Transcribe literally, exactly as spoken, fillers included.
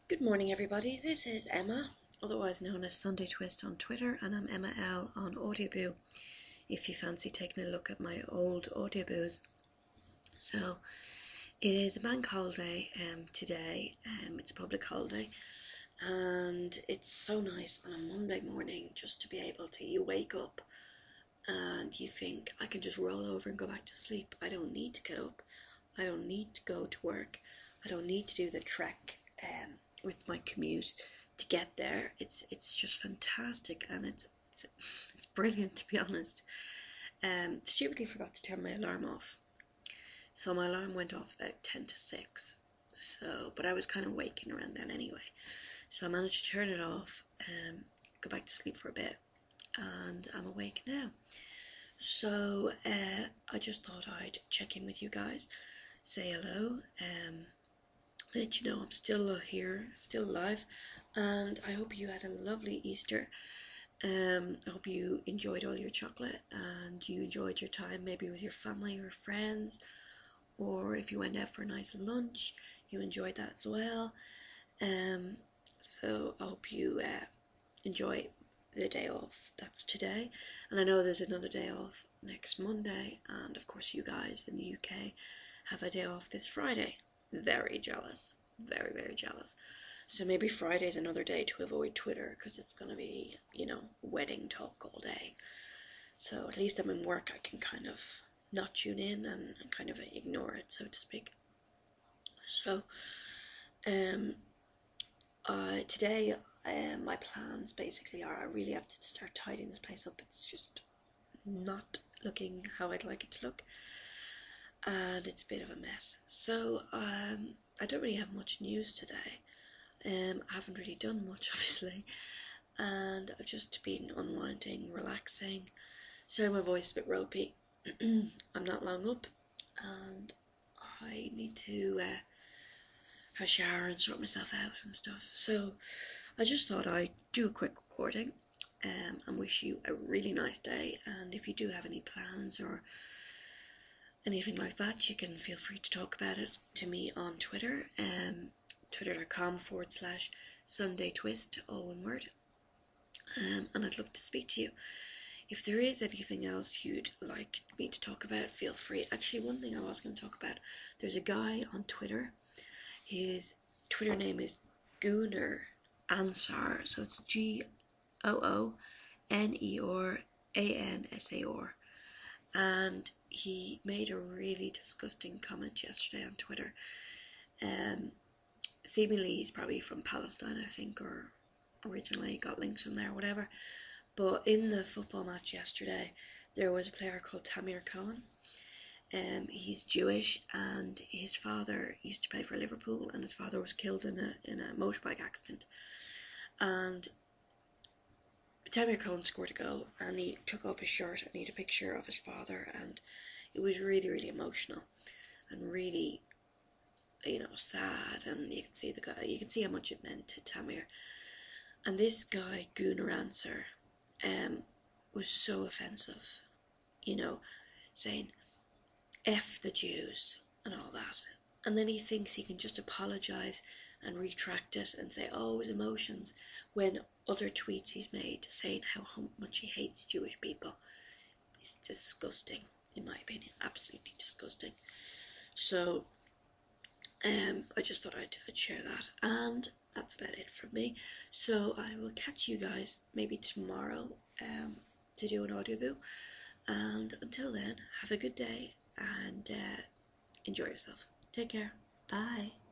Good morning, everybody. This is Emma, otherwise known as Sunday Twist on Twitter, and I'm Emma L on Audioboo, if you fancy taking a look at my old Audioboos. So, it is a bank holiday um, today. Um, it's a public holiday, and it's so nice on a Monday morning just to be able to, you wake up and you think, I can just roll over and go back to sleep. I don't need to get up. I don't need to go to work. I don't need to do the trek um, with my commute to get there. It's it's just fantastic, and it's it's, it's brilliant, to be honest. Um, stupidly forgot to turn my alarm off, so my alarm went off about ten to six. So, but I was kind of waking around then anyway. So I managed to turn it off, um, go back to sleep for a bit, and I'm awake now. So uh, I just thought I'd check in with you guys, say hello, um, let you know I'm still here, still alive, and I hope you had a lovely Easter. Um, I hope you enjoyed all your chocolate and you enjoyed your time maybe with your family or friends, or if you went out for a nice lunch, you enjoyed that as well. Um, so I hope you uh, enjoy the day off that's today, and I know there's another day off next Monday, and of course you guys in the U K have a day off this Friday. Very jealous, very very jealous. So maybe Friday's another day to avoid Twitter, because it's going to be, you know, wedding talk all day. So at least I'm in work, I can kind of not tune in and, and kind of ignore it, so to speak. So um uh today Um, my plans basically are I really have to start tidying this place up. It's just not looking how I'd like it to look, and it's a bit of a mess. So um, I don't really have much news today. Um, I haven't really done much, obviously, and I've just been unwinding, relaxing. Sorry, my voice is a bit ropey. I'm not long up, and I need to uh, have a shower and sort myself out and stuff. So I just thought I'd do a quick recording um, and wish you a really nice day. And if you do have any plans or anything like that, you can feel free to talk about it to me on Twitter, um, twitter.com forward slash Sunday Twist, all one word. Um, and I'd love to speak to you. If there is anything else you'd like me to talk about, feel free. Actually, one thing I was going to talk about, there's a guy on Twitter. His Twitter name is Gooner Ansar, so it's G O O N E R A N S A R, and he made a really disgusting comment yesterday on Twitter. Um, seemingly he's probably from Palestine, I think, or originally got links from there, whatever. But in the football match yesterday, there was a player called Tamir Cohen. Um, he's Jewish, and his father used to play for Liverpool, and his father was killed in a in a motorbike accident. And Tamir Cohen scored a goal, and he took off his shirt and he had a picture of his father, and it was really, really emotional and really, you know, sad. And you could see the guy, you could see how much it meant to Tamir. And this guy, Gunnar Answer, um, was so offensive, you know, saying F the Jews and all that. And then he thinks he can just apologise and retract it and say, oh, his emotions, when other tweets he's made saying how much he hates Jewish people. It's disgusting, in my opinion, absolutely disgusting. So um, I just thought I'd, I'd share that, and that's about it from me. So I will catch you guys maybe tomorrow um, to do an Audioboo, and until then, have a good day and uh, enjoy yourself. Take care. Bye.